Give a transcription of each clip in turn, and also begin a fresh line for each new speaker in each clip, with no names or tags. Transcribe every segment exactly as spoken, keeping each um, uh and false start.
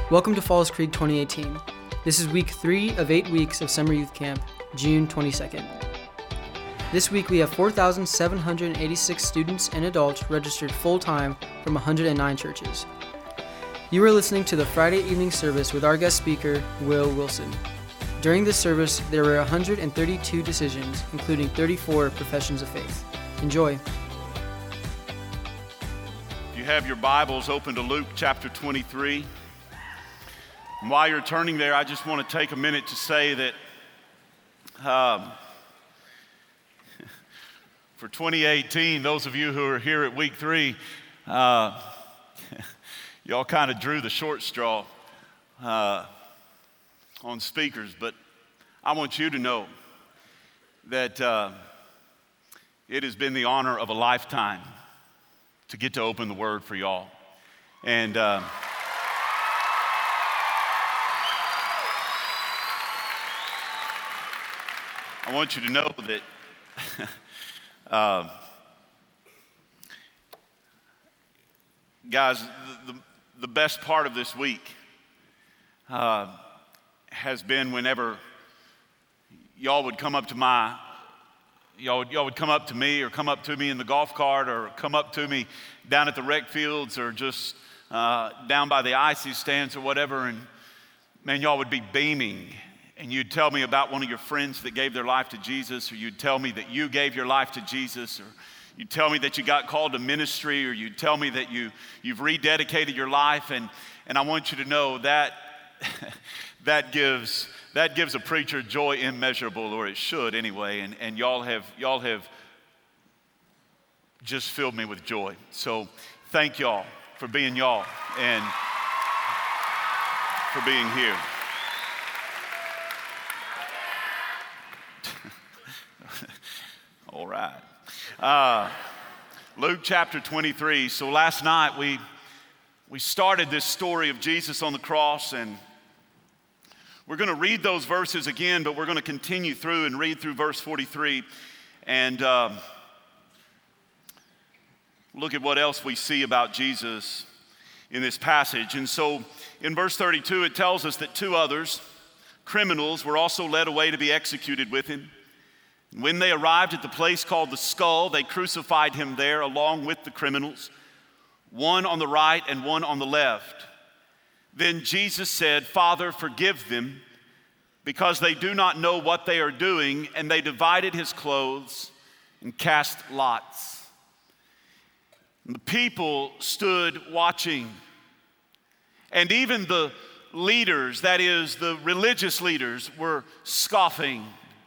Welcome to Falls Creek twenty eighteen. This is week three of eight weeks of Summer Youth Camp, June twenty-second. This week we have four thousand seven hundred eighty-six students and adults registered full-time from one hundred nine churches. You are listening to the Friday evening service with our guest speaker, Will Wilson. During this service, there were one hundred thirty-two decisions, including thirty-four professions of faith. Enjoy.
If you have your Bibles open to Luke chapter twenty-three, and while you're turning there, I just want to take a minute to say that um, for twenty eighteen, those of you who are here at week three, uh, y'all kind of drew the short straw uh, on speakers, but I want you to know that uh, it has been the honor of a lifetime to get to open the Word for y'all. And uh, I want you to know that uh, guys, the, the, the best part of this week uh, has been whenever y'all would come up to my, y'all would, y'all would come up to me or come up to me in the golf cart or come up to me down at the rec fields or just uh, down by the icy stands or whatever, and man, y'all would be beaming. And you'd tell me about one of your friends that gave their life to Jesus, or you'd tell me that you gave your life to Jesus, or you'd tell me that you got called to ministry, or you'd tell me that you, you've rededicated your life. And, and I want you to know that that gives that gives a preacher joy immeasurable, or it should anyway. And, and y'all have y'all have just filled me with joy. So thank y'all for being y'all and for being here. All right. Uh, Luke chapter twenty-three. So last night we we started this story of Jesus on the cross, and we're going to read those verses again, but we're going to continue through and read through verse forty-three and um, look at what else we see about Jesus in this passage. And so in verse thirty-two, it tells us that two others, criminals, were also led away to be executed with him. When they arrived at the place called the Skull, they crucified him there along with the criminals, one on the right and one on the left. Then Jesus said, "Father, forgive them, because they do not know what they are doing." And they divided his clothes and cast lots. And the people stood watching. And even the leaders, that is, the religious leaders, were scoffing.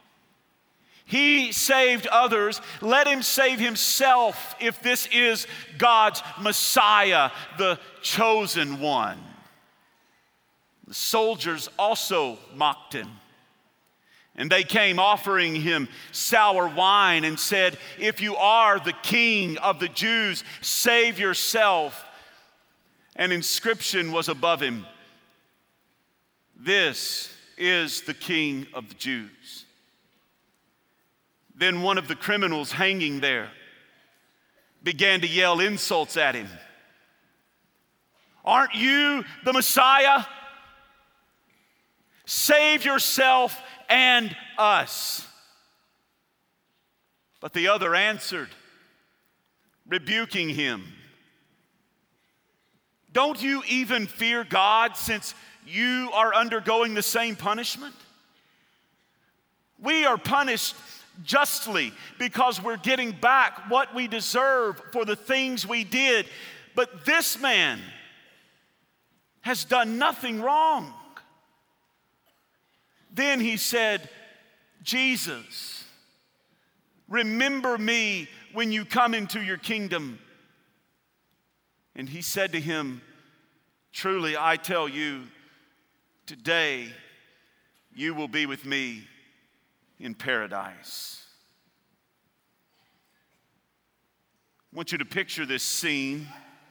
He saved others. Let him save himself if this is God's Messiah, the chosen one. The soldiers also mocked him. And they came offering him sour wine and said, "If you are the king of the Jews, save yourself." An inscription was above him: "This is the King of the Jews." Then one of the criminals hanging there began to yell insults at him. "Aren't you the Messiah? Save yourself and us." But the other answered, rebuking him, "Don't you even fear God, since you are undergoing the same punishment? We are punished justly because we're getting back what we deserve for the things we did. But this man has done nothing wrong." Then he said, "Jesus, remember me when you come into your kingdom." And he said to him, "Truly, I tell you, today you will be with me in paradise." I want you to picture this scene.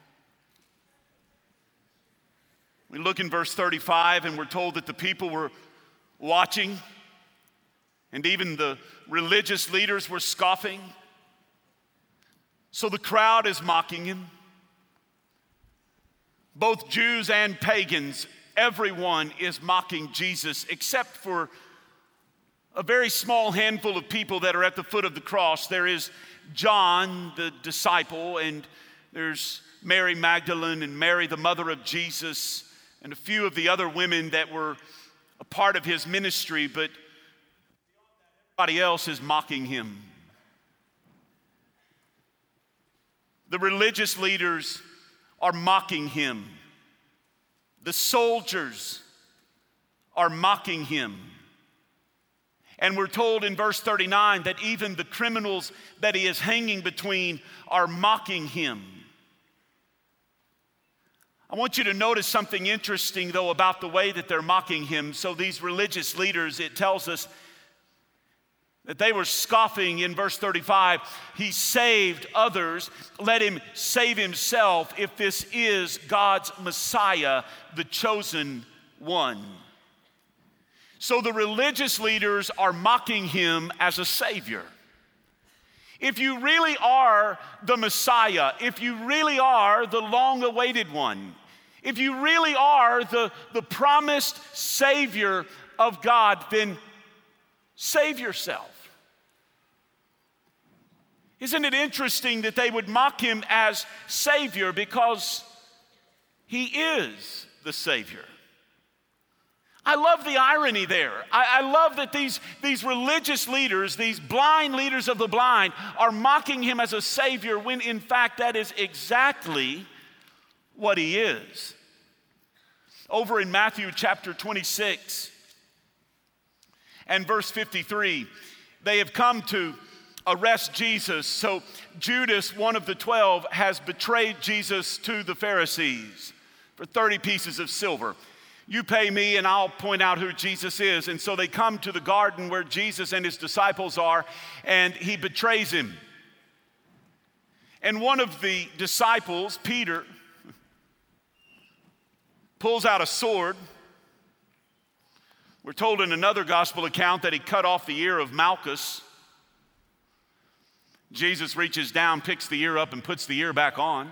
We look in verse thirty-five, and we're told that the people were watching, and even the religious leaders were scoffing. So the crowd is mocking him. Both Jews and pagans everyone is mocking Jesus except for a very small handful of people that are at the foot of the cross. There is John, the disciple, and there's Mary Magdalene and Mary, the mother of Jesus, and a few of the other women that were a part of his ministry, but everybody else is mocking him. The religious leaders are mocking him. The soldiers are mocking him. And we're told in verse thirty-nine that even the criminals that he is hanging between are mocking him. I want you to notice something interesting, though, about the way that they're mocking him. So these religious leaders, it tells us that they were scoffing in verse thirty-five. He saved others. Let him save himself if this is God's Messiah, the chosen one. So the religious leaders are mocking him as a savior. If you really are the Messiah, if you really are the long-awaited one, if you really are the, the promised Savior of God, then save yourself. Isn't it interesting that they would mock him as Savior because he is the Savior? I love the irony there. I, I love that these, these religious leaders, these blind leaders of the blind, are mocking him as a Savior when in fact that is exactly what he is. Over in Matthew chapter twenty-six and verse fifty-three, they have come to arrest Jesus. So Judas, one of the twelve, has betrayed Jesus to the Pharisees for thirty pieces of silver. You pay me and I'll point out who Jesus is. And so they come to the garden where Jesus and his disciples are, and he betrays him. And one of the disciples, Peter, pulls out a sword. We're told in another gospel account that he cut off the ear of Malchus. Jesus reaches down, picks the ear up, and puts the ear back on.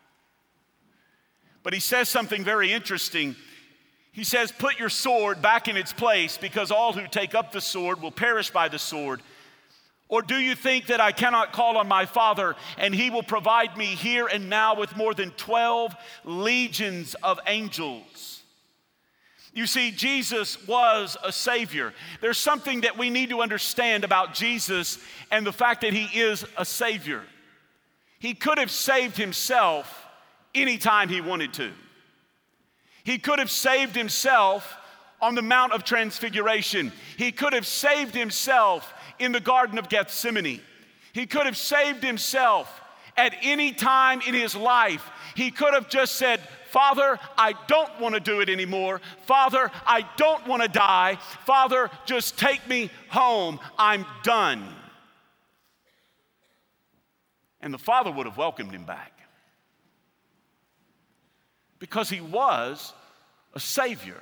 But he says something very interesting. He says, put your sword back in its place, because all who take up the sword will perish by the sword. Or do you think that I cannot call on my Father, and he will provide me here and now with more than twelve legions of angels? You see, Jesus was a Savior. There's something that we need to understand about Jesus and the fact that he is a Savior. He could have saved himself anytime he wanted to. He could have saved himself on the Mount of Transfiguration. He could have saved himself in the Garden of Gethsemane. He could have saved himself at any time in his life. He could have just said, Father, I don't want to do it anymore. Father, I don't want to die. Father, just take me home. I'm done. And the Father would have welcomed him back, because he was a Savior.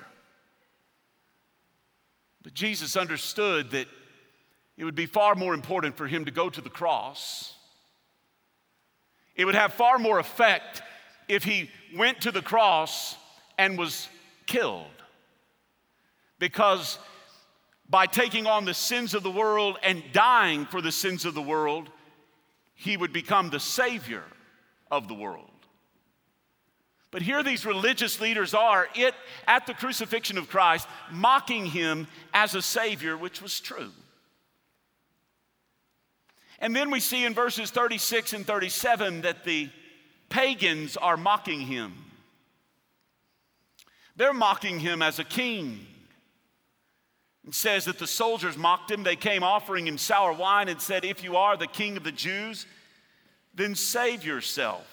But Jesus understood that it would be far more important for him to go to the cross. It would have far more effect if he went to the cross and was killed. Because by taking on the sins of the world and dying for the sins of the world, he would become the Savior of the world. But here these religious leaders are it, at the crucifixion of Christ, mocking him as a Savior, which was true. And then we see in verses thirty-six and thirty-seven that the pagans are mocking him. They're mocking him as a king. It says that the soldiers mocked him. They came offering him sour wine and said, if you are the king of the Jews, then save yourself.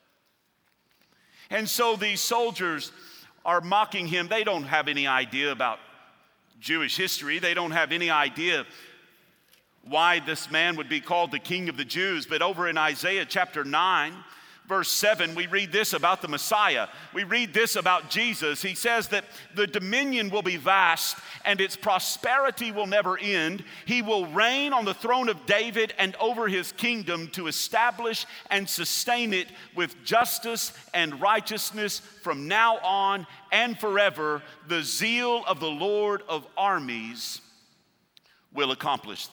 And so these soldiers are mocking him. They don't have any idea about Jewish history. They don't have any idea why this man would be called the King of the Jews. But over in Isaiah chapter nine, verse seven, we read this about the Messiah. We read this about Jesus. He says that the dominion will be vast and its prosperity will never end. He will reign on the throne of David and over his kingdom to establish and sustain it with justice and righteousness from now on and forever. The zeal of the Lord of armies will accomplish this.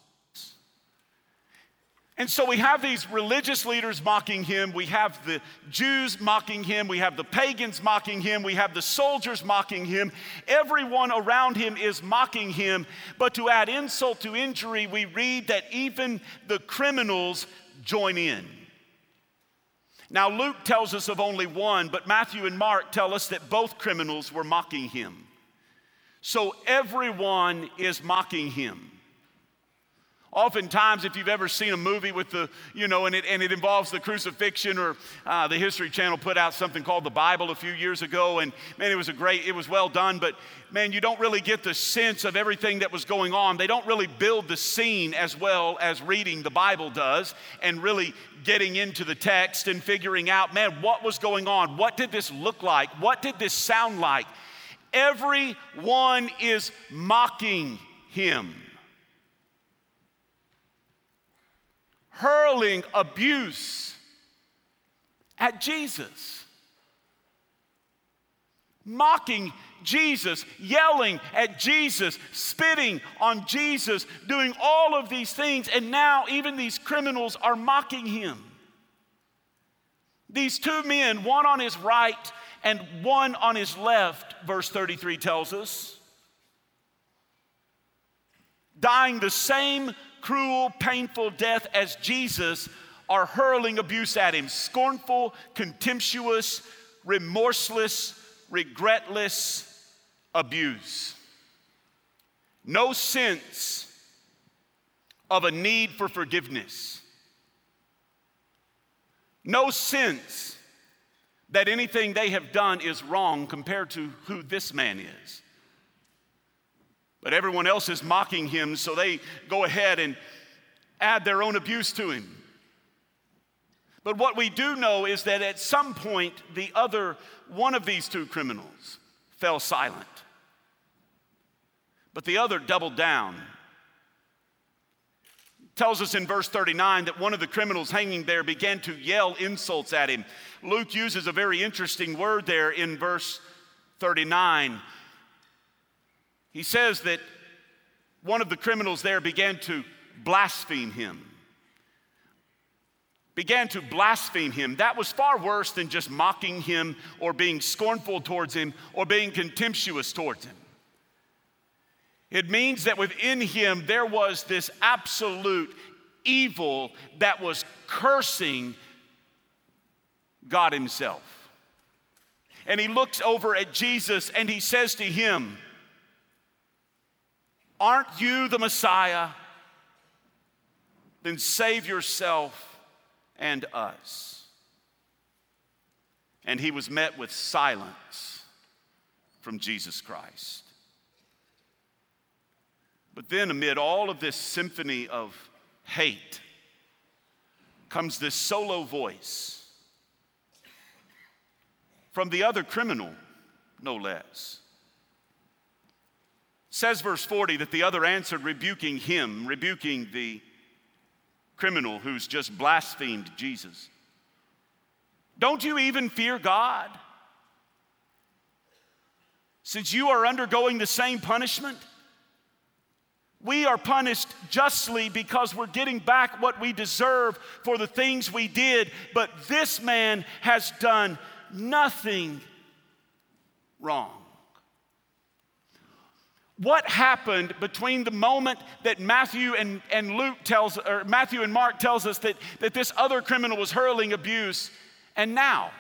And so we have these religious leaders mocking him. We have the Jews mocking him. We have the pagans mocking him. We have the soldiers mocking him. Everyone around him is mocking him. But to add insult to injury, we read that even the criminals join in. Now, Luke tells us of only one, but Matthew and Mark tell us that both criminals were mocking him. So everyone is mocking him. Oftentimes, if you've ever seen a movie with the, you know, and it, and it involves the crucifixion, or uh, the History Channel put out something called The Bible a few years ago, and man, it was a great, it was well done, but man, you don't really get the sense of everything that was going on. They don't really build the scene as well as reading the Bible does, and really getting into the text and figuring out, man, what was going on? What did this look like? What did this sound like? Everyone is mocking him, hurling abuse at Jesus, mocking Jesus, yelling at Jesus, spitting on Jesus, doing all of these things, and now even these criminals are mocking him. These two men, one on his right and one on his left, verse thirty-three tells us, dying the same cruel, painful death as Jesus, are hurling abuse at him. Scornful, contemptuous, remorseless, regretless abuse. No sense of a need for forgiveness. No sense that anything they have done is wrong compared to who this man is. But everyone else is mocking him, so they go ahead and add their own abuse to him. But what we do know is that at some point, the other one of these two criminals fell silent. But the other doubled down. It tells us in verse thirty-nine that one of the criminals hanging there began to yell insults at him. Luke uses a very interesting word there in verse thirty-nine. He says that one of the criminals there began to blaspheme him. Began to blaspheme him. That was far worse than just mocking him or being scornful towards him or being contemptuous towards him. It means that within him there was this absolute evil that was cursing God himself. And he looks over at Jesus and he says to him, "Aren't you the Messiah? Then save yourself and us." And he was met with silence from Jesus Christ. But then amid all of this symphony of hate comes this solo voice from the other criminal, no less. Says verse forty that the other answered, rebuking him, rebuking the criminal who's just blasphemed Jesus. "Don't you even fear God, since you are undergoing the same punishment? We are punished justly because we're getting back what we deserve for the things we did, but this man has done nothing wrong." What happened between the moment that Matthew and, and Luke tells, or Matthew and Mark tells us that, that this other criminal was hurling abuse, and now?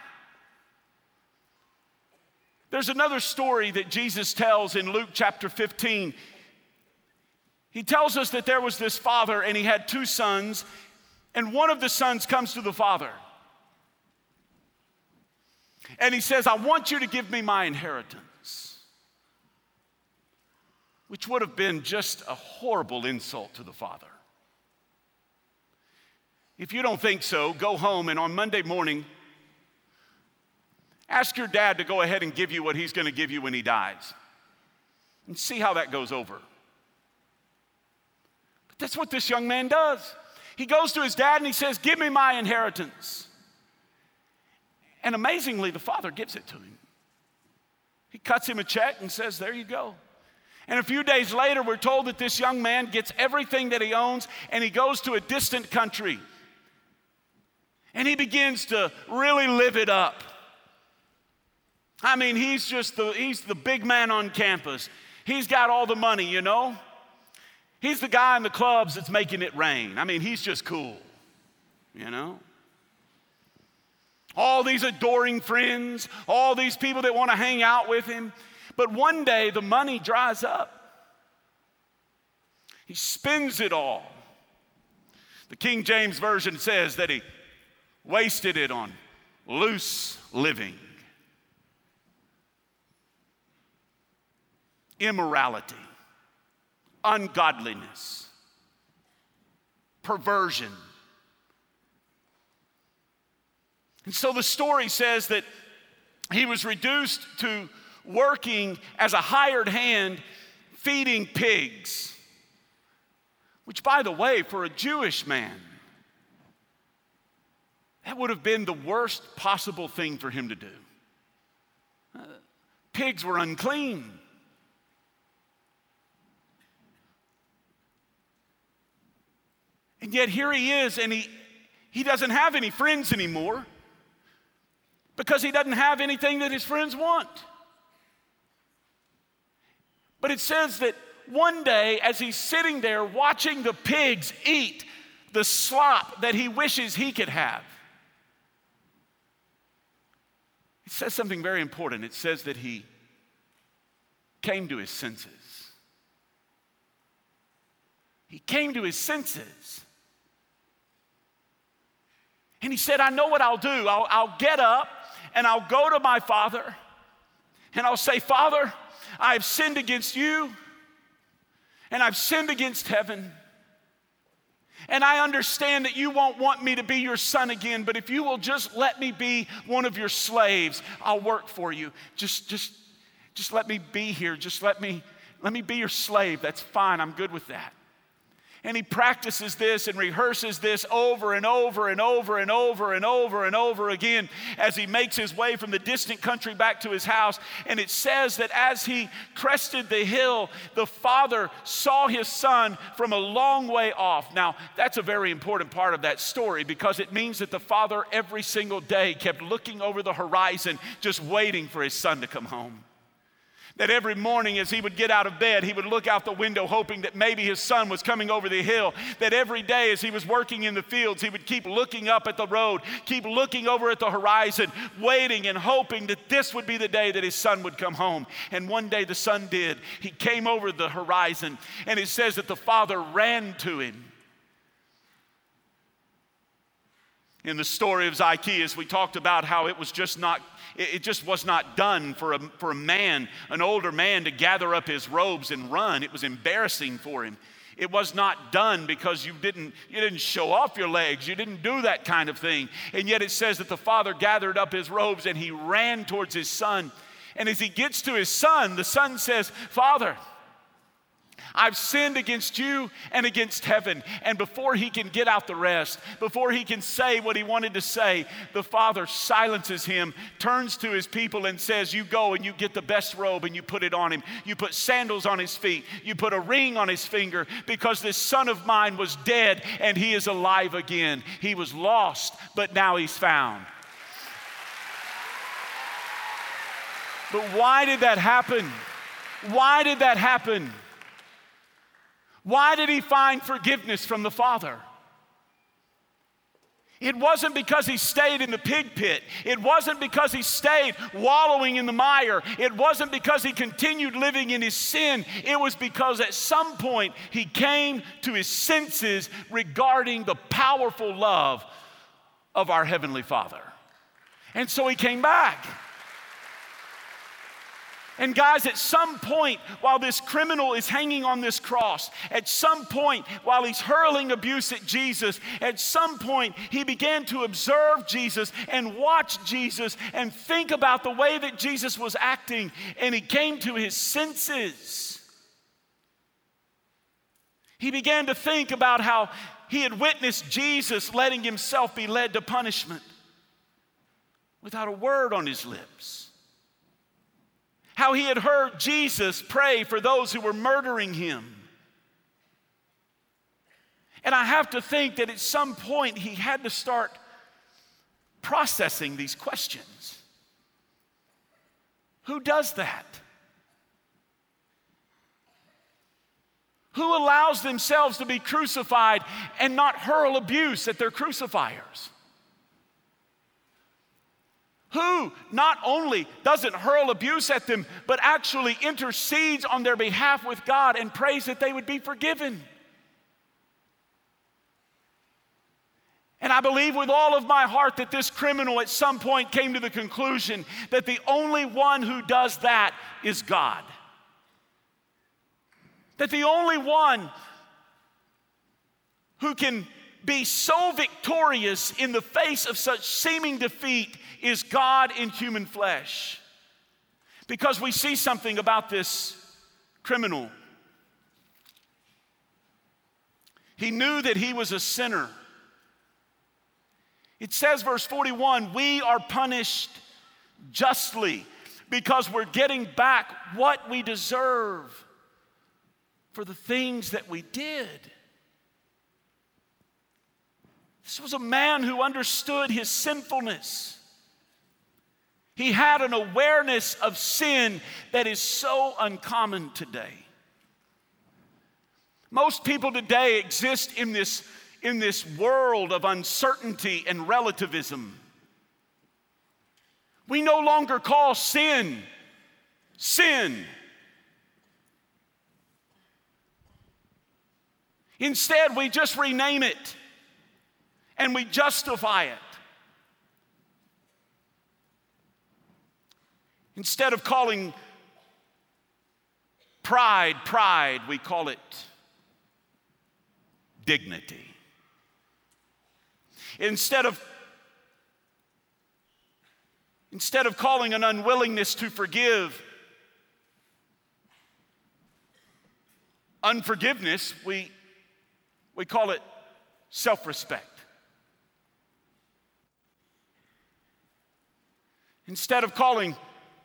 There's another story that Jesus tells in Luke chapter fifteen. He tells us that there was this father and he had two sons, and one of the sons comes to the father. And he says, "I want you to give me my inheritance," which would have been just a horrible insult to the father. If you don't think so, go home and on Monday morning, Ask your dad to go ahead and give you what he's going to give you when he dies. And see how that goes over. But that's what this young man does. He goes to his dad and he says, give me my inheritance. And amazingly, the father gives it to him. He cuts him a check and says, there you go. And a few days later, we're told that this young man gets everything that he owns and he goes to a distant country. And he begins to really live it up. I mean, he's just the, he's the big man on campus. He's got all the money, you know. He's the guy in the clubs that's making it rain. I mean, he's just cool, you know. All these adoring friends, all these people that want to hang out with him. But one day, the money dries up. He spends it all. The King James Version says that he wasted it on loose living, immorality, ungodliness, perversion. And so the story says that he was reduced to working as a hired hand feeding pigs, which, by the way, for a Jewish man, that would have been the worst possible thing for him to do. Uh, pigs were unclean. And yet here he is, and he, he doesn't have any friends anymore because he doesn't have anything that his friends want. But it says that one day, as he's sitting there watching the pigs eat the slop that he wishes he could have, it says something very important. It says that he came to his senses. He came to his senses. And he said, I know what I'll do. I'll, I'll get up and I'll go to my father and I'll say, Father, I have sinned against you and I've sinned against heaven. And I understand that you won't want me to be your son again, but if you will just let me be one of your slaves, I'll work for you. Just, just, just let me be here. Just let me, let me be your slave. That's fine. I'm good with that. And he practices this and rehearses this over and over and over and over and over and over again as he makes his way from the distant country back to his house. And it says that as he crested the hill, the father saw his son from a long way off. Now, that's a very important part of that story because it means that the father every single day kept looking over the horizon, just waiting for his son to come home. That every morning as he would get out of bed, he would look out the window hoping that maybe his son was coming over the hill. That every day as he was working in the fields, he would keep looking up at the road, keep looking over at the horizon, waiting and hoping that this would be the day that his son would come home. And one day the son did. He came over the horizon, and it says that the father ran to him. In the story of Zacchaeus, we talked about how it was just not, it just was not done for a, for a man, an older man, to gather up his robes and run. It was embarrassing for him. It was not done because you didn't, you didn't show off your legs. You didn't do that kind of thing. And yet it says that the father gathered up his robes and he ran towards his son. And as he gets to his son, the son says, Father, I've sinned against you and against heaven. And before he can get out the rest, before he can say what he wanted to say, the father silences him, turns to his people and says, you go and you get the best robe and you put it on him. You put sandals on his feet. You put a ring on his finger, because this son of mine was dead and he is alive again. He was lost, but now he's found. But why did that happen? Why did that happen? Why did he find forgiveness from the Father? It wasn't because he stayed in the pig pit. It wasn't because he stayed wallowing in the mire. It wasn't because he continued living in his sin. It was because at some point he came to his senses regarding the powerful love of our Heavenly Father. And so he came back. And guys, at some point while this criminal is hanging on this cross, at some point while he's hurling abuse at Jesus, at some point he began to observe Jesus and watch Jesus and think about the way that Jesus was acting, and he came to his senses. He began to think about how he had witnessed Jesus letting himself be led to punishment without a word on his lips. How he had heard Jesus pray for those who were murdering him. And I have to think that at some point he had to start processing these questions. Who does that? Who allows themselves to be crucified and not hurl abuse at their crucifiers? Who not only doesn't hurl abuse at them, but actually intercedes on their behalf with God and prays that they would be forgiven? And I believe with all of my heart that this criminal at some point came to the conclusion that the only one who does that is God. That the only one who can be so victorious in the face of such seeming defeat is God in human flesh. Because we see something about this criminal. He knew that he was a sinner. It says, verse forty-one, we are punished justly because we're getting back what we deserve for the things that we did. This was a man who understood his sinfulness. He had an awareness of sin that is so uncommon today. Most people today exist in this, in this world of uncertainty and relativism. We no longer call sin, sin. Instead, we just rename it and we justify it. Instead of calling pride, pride, we call it dignity. Instead of, instead of calling an unwillingness to forgive unforgiveness, we, we call it self-respect. Instead of calling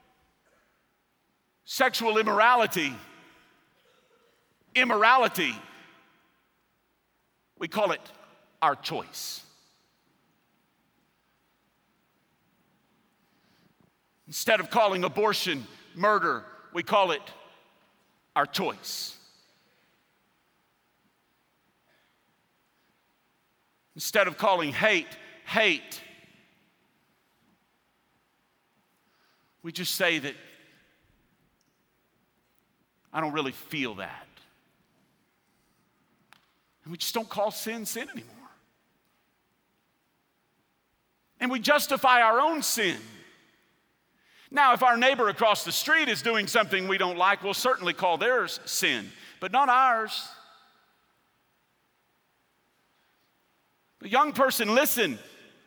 sexual immorality immorality, we call it our choice. Instead of calling abortion murder, we call it our choice. Instead of calling hate hate, we just say that I don't really feel that. And we just don't call sin sin anymore. And we justify our own sin. Now, if our neighbor across the street is doing something we don't like, we'll certainly call theirs sin, but not ours. But young person, listen.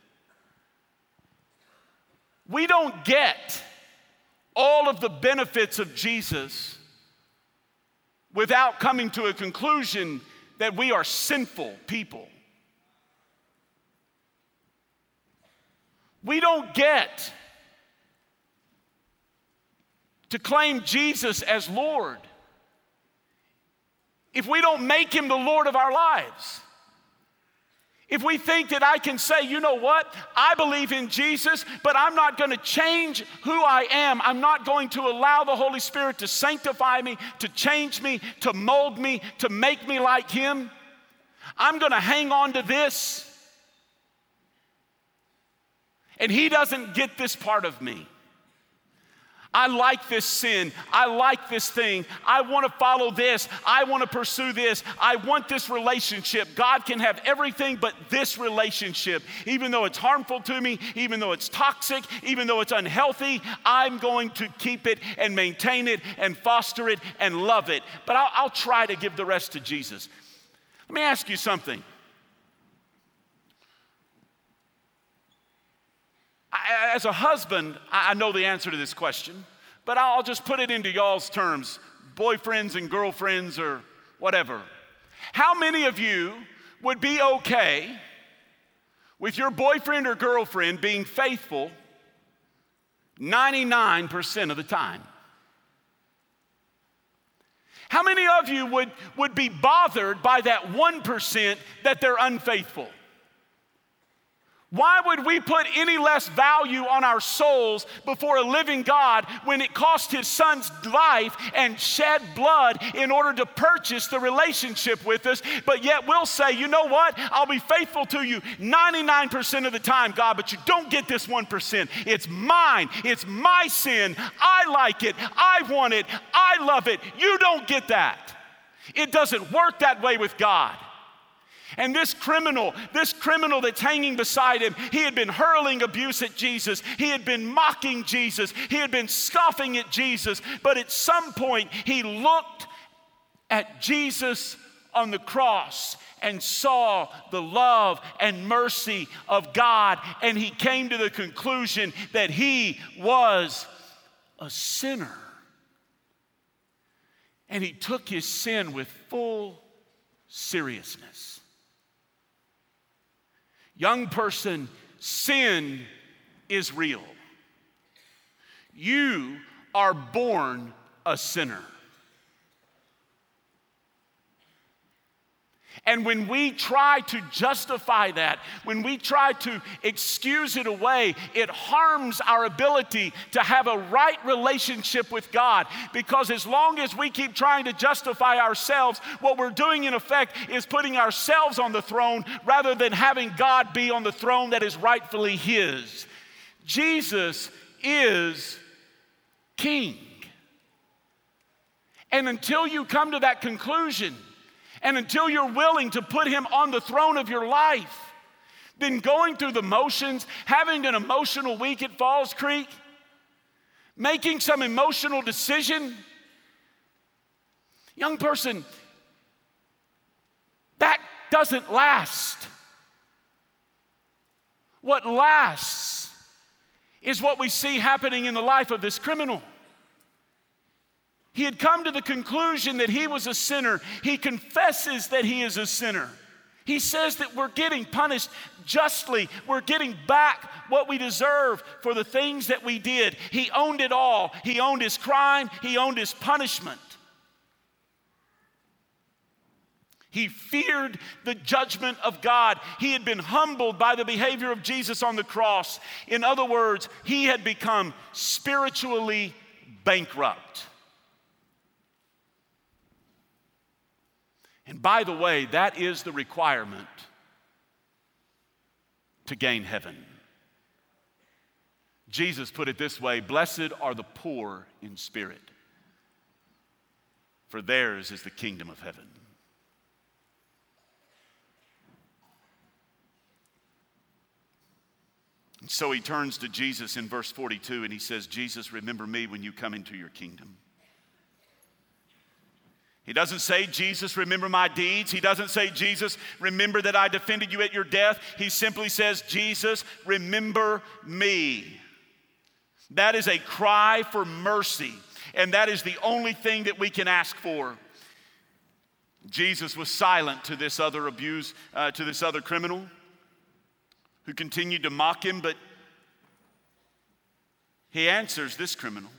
We don't get all of the benefits of Jesus without coming to a conclusion that we are sinful people. We don't get to claim Jesus as Lord if we don't make him the Lord of our lives. If we think that I can say, you know what, I believe in Jesus, but I'm not going to change who I am. I'm not going to allow the Holy Spirit to sanctify me, to change me, to mold me, to make me like him. I'm going to hang on to this. And he doesn't get this part of me. I like this sin. I like this thing. I want to follow this. I want to pursue this. I want this relationship. God can have everything but this relationship. Even though it's harmful to me, even though it's toxic, even though it's unhealthy, I'm going to keep it and maintain it and foster it and love it. But I'll, I'll try to give the rest to Jesus. Let me ask you something. I, as a husband, I know the answer to this question, but I'll just put it into y'all's terms, boyfriends and girlfriends or whatever. How many of you would be okay with your boyfriend or girlfriend being faithful ninety-nine percent of the time? How many of you would, would be bothered by that one percent that they're unfaithful? Why would we put any less value on our souls before a living God when it cost his son's life and shed blood in order to purchase the relationship with us? But yet we'll say, you know what? I'll be faithful to you ninety-nine percent of the time, God, but you don't get this one percent. It's mine. It's my sin. I like it. I want it. I love it. You don't get that. It doesn't work that way with God. And this criminal, this criminal that's hanging beside him, he had been hurling abuse at Jesus. He had been mocking Jesus. He had been scoffing at Jesus. But at some point, he looked at Jesus on the cross and saw the love and mercy of God. And he came to the conclusion that he was a sinner. And he took his sin with full seriousness. Young person, sin is real. You are born a sinner. And when we try to justify that, when we try to excuse it away, it harms our ability to have a right relationship with God. Because as long as we keep trying to justify ourselves, what we're doing in effect is putting ourselves on the throne rather than having God be on the throne that is rightfully his. Jesus is King. And until you come to that conclusion, and until you're willing to put him on the throne of your life, then going through the motions, having an emotional week at Falls Creek, making some emotional decision, young person, that doesn't last. What lasts is what we see happening in the life of this criminal. He had come to the conclusion that he was a sinner. He confesses that he is a sinner. He says that we're getting punished justly. We're getting back what we deserve for the things that we did. He owned it all. He owned his crime. He owned his punishment. He feared the judgment of God. He had been humbled by the behavior of Jesus on the cross. In other words, he had become spiritually bankrupt. And by the way, that is the requirement to gain heaven. Jesus put it this way: blessed are the poor in spirit, for theirs is the kingdom of heaven. And so he turns to Jesus in verse forty-two and he says, Jesus, remember me when you come into your kingdom. He doesn't say, Jesus, remember my deeds. He doesn't say, Jesus, remember that I defended you at your death. He simply says, Jesus, remember me. That is a cry for mercy, and that is the only thing that we can ask for. Jesus was silent to this other abuse, uh, to this other criminal who continued to mock him, but he answers this criminal.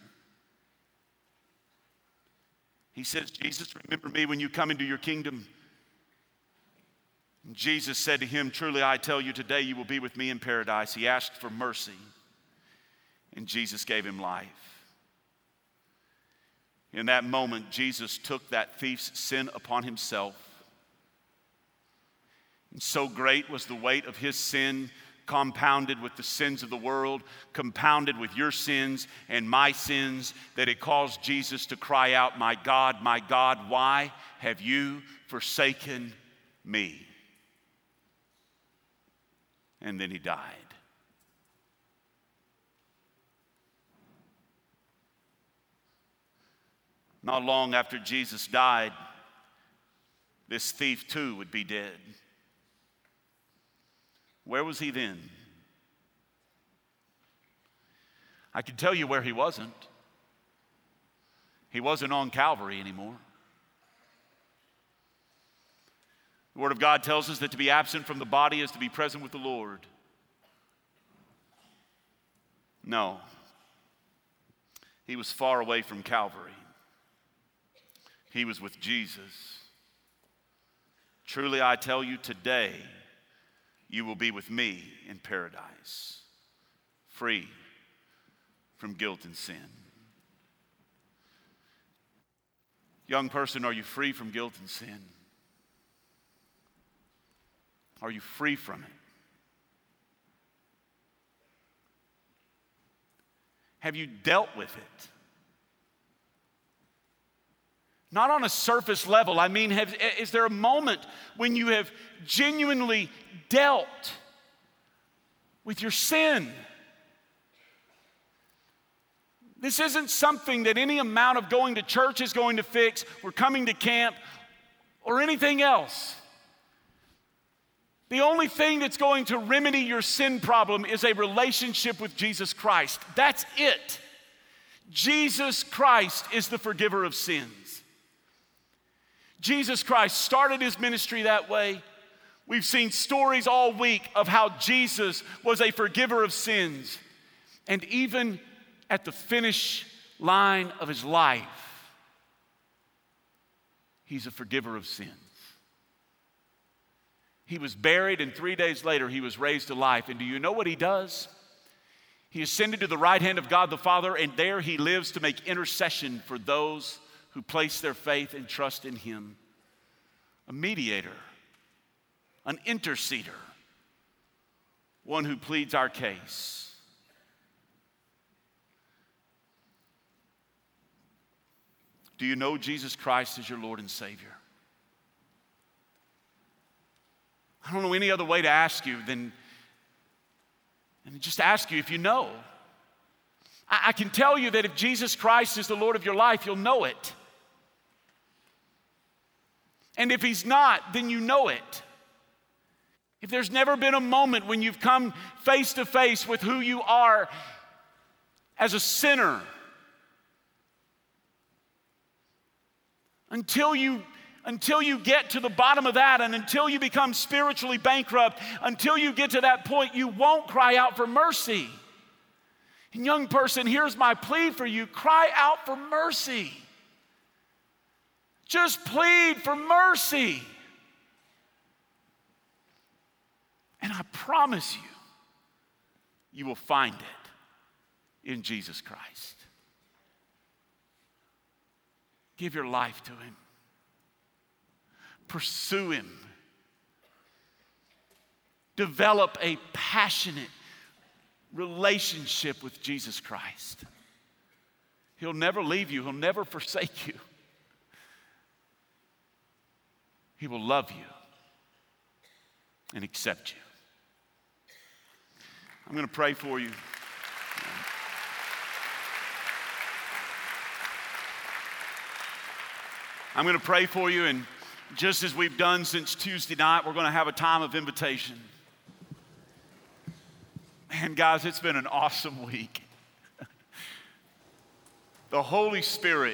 He says, Jesus, remember me when you come into your kingdom. And Jesus said to him, truly I tell you, today you will be with me in paradise. He asked for mercy, and Jesus gave him life. In that moment, Jesus took that thief's sin upon himself. And so great was the weight of his sin, compounded with the sins of the world, compounded with your sins and my sins, that it caused Jesus to cry out, "My God, my God, why have you forsaken me?" And then he died. Not long after Jesus died, this thief too would be dead. Where was he then? I can tell you where he wasn't. He wasn't on Calvary anymore. The Word of God tells us that to be absent from the body is to be present with the Lord. No. He was far away from Calvary. He was with Jesus. Truly, I tell you, today you will be with me in paradise, free from guilt and sin. Young person, are you free from guilt and sin? Are you free from it? Have you dealt with it? Not on a surface level. I mean, have, is there a moment when you have genuinely dealt with your sin? This isn't something that any amount of going to church is going to fix, or coming to camp, or anything else. The only thing that's going to remedy your sin problem is a relationship with Jesus Christ. That's it. Jesus Christ is the forgiver of sins. Jesus Christ started his ministry that way. We've seen stories all week of how Jesus was a forgiver of sins. And even at the finish line of his life, he's a forgiver of sins. He was buried, and three days later he was raised to life. And do you know what he does? He ascended to the right hand of God the Father, and there he lives to make intercession for those who place their faith and trust in him. A mediator, an interceder, one who pleads our case. Do you know Jesus Christ as your Lord and Savior? I don't know any other way to ask you than and just ask you if you know. I, I can tell you that if Jesus Christ is the Lord of your life, you'll know it. And if he's not, then you know it. If there's never been a moment when you've come face to face with who you are as a sinner, until you Until you get to the bottom of that, and until you become spiritually bankrupt, until you get to that point, you won't cry out for mercy. And young person, here's my plea for you. Cry out for mercy. Just plead for mercy. And I promise you, you will find it in Jesus Christ. Give your life to him. Pursue him. Develop a passionate relationship with Jesus Christ. He'll never leave you. He'll never forsake you. He will love you and accept you. I'm going to pray for you. I'm going to pray for you, and just as we've done since Tuesday night, we're going to have a time of invitation. Man, guys, it's been an awesome week. The Holy Spirit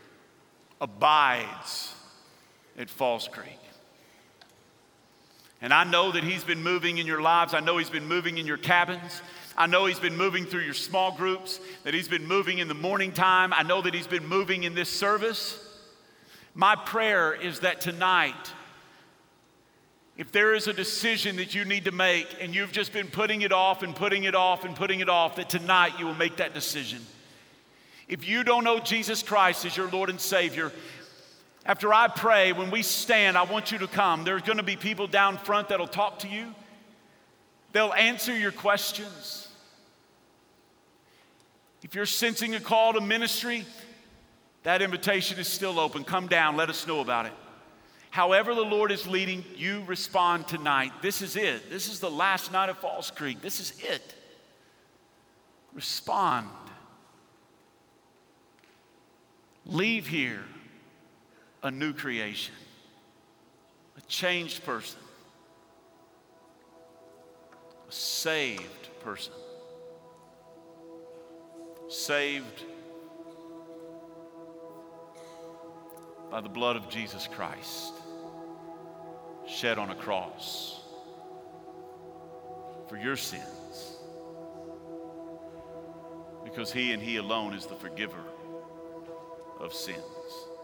abides at Falls Creek. And I know that he's been moving in your lives. I know he's been moving in your cabins. I know he's been moving through your small groups, that he's been moving in the morning time. I know that he's been moving in this service. My prayer is that tonight, if there is a decision that you need to make and you've just been putting it off and putting it off and putting it off, that tonight you will make that decision. If you don't know Jesus Christ as your Lord and Savior, after I pray, when we stand, I want you to come. There's going to be people down front that'll talk to you. They'll answer your questions. If you're sensing a call to ministry, that invitation is still open. Come down, let us know about it. However the Lord is leading, you respond tonight. This is it. This is the last night of Falls Creek. This is it. Respond. Leave here a new creation, a changed person, a saved person. Saved by the blood of Jesus Christ, shed on a cross for your sins, because he and he alone is the forgiver of sins.